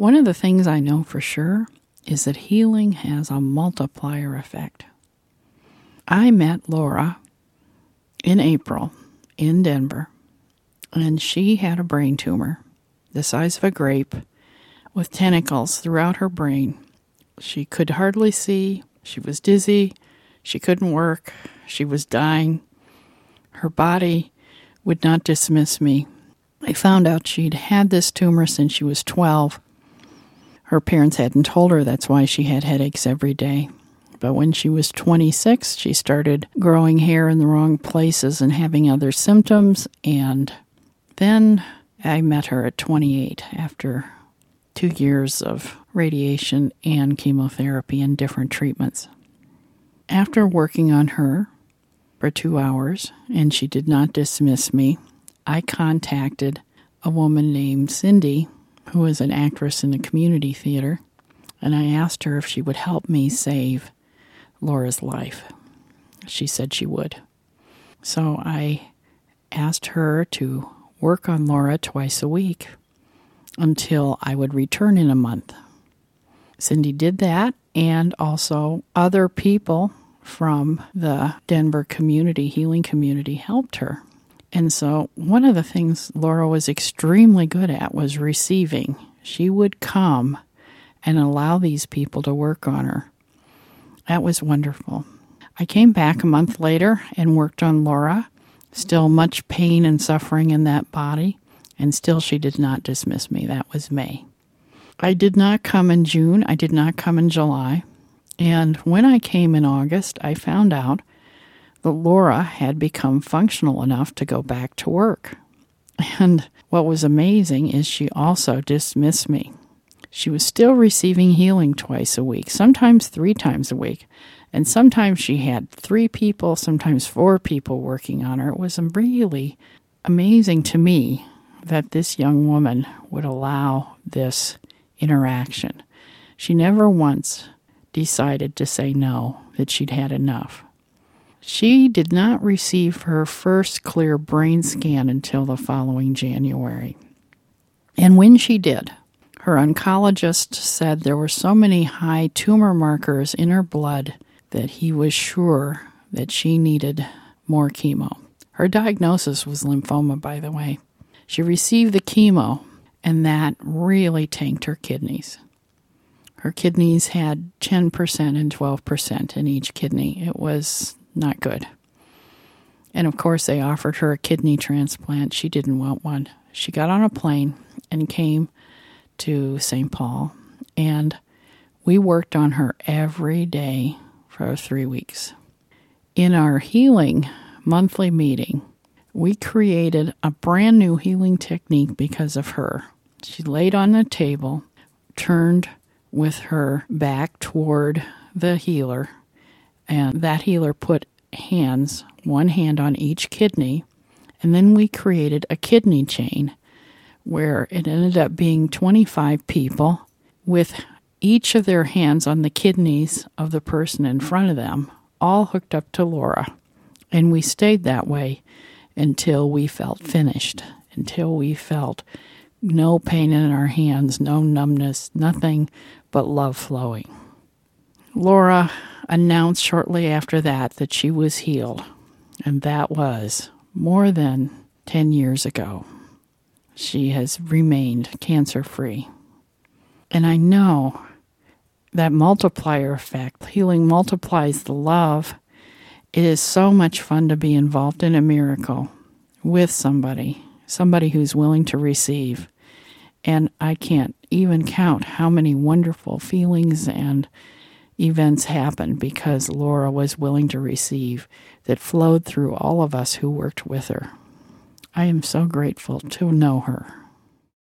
One of the things I know for sure is that healing has a multiplier effect. I met Laura in April in Denver, and she had a brain tumor the size of a grape with tentacles throughout her brain. She could hardly see. She was dizzy. She couldn't work. She was dying. Her body would not dismiss me. I found out she'd had this tumor since she was 12. Her parents hadn't told her, that's why she had headaches every day. But when she was 26, she started growing hair in the wrong places and having other symptoms. And then I met her at 28 after 2 years of radiation and chemotherapy and different treatments. After working on her for 2 hours, and she did not dismiss me, I contacted a woman named Cindy, who was an actress in the community theater, and I asked her if she would help me save Laura's life. She said she would. So I asked her to work on Laura twice a week until I would return in a month. Cindy did that, and also other people from the Denver community, healing community, helped her. And so one of the things Laura was extremely good at was receiving. She would come and allow these people to work on her. That was wonderful. I came back a month later and worked on Laura. Still much pain and suffering in that body, and still she did not dismiss me. That was May. I did not come in June. I did not come in July. And when I came in August, I found out that Laura had become functional enough to go back to work. And what was amazing is she also dismissed me. She was still receiving healing twice a week, sometimes 3 times a week. And sometimes she had 3 people, sometimes 4 people working on her. It was really amazing to me that this young woman would allow this interaction. She never once decided to say no, that she'd had enough. She did not receive her first clear brain scan until the following January. And when she did, her oncologist said there were so many high tumor markers in her blood that he was sure that she needed more chemo. Her diagnosis was lymphoma, by the way. She received the chemo, and that really tanked her kidneys. Her kidneys had 10% and 12% in each kidney. It was not good. And of course, they offered her a kidney transplant. She didn't want one. She got on a plane and came to St. Paul, and we worked on her every day for 3 weeks. In our healing monthly meeting, we created a brand new healing technique because of her. She laid on the table, turned with her back toward the healer, and that healer put hands, one hand on each kidney, and then we created a kidney chain where it ended up being 25 people with each of their hands on the kidneys of the person in front of them, all hooked up to Laura. And we stayed that way until we felt finished, until we felt no pain in our hands, no numbness, nothing but love flowing. Laura announced shortly after that she was healed, and that was more than 10 years ago. She has remained cancer-free. And I know that multiplier effect, healing multiplies the love. It is so much fun to be involved in a miracle with somebody who's willing to receive. And I can't even count how many wonderful feelings and events happened because Laura was willing to receive that flowed through all of us who worked with her. I am so grateful to know her.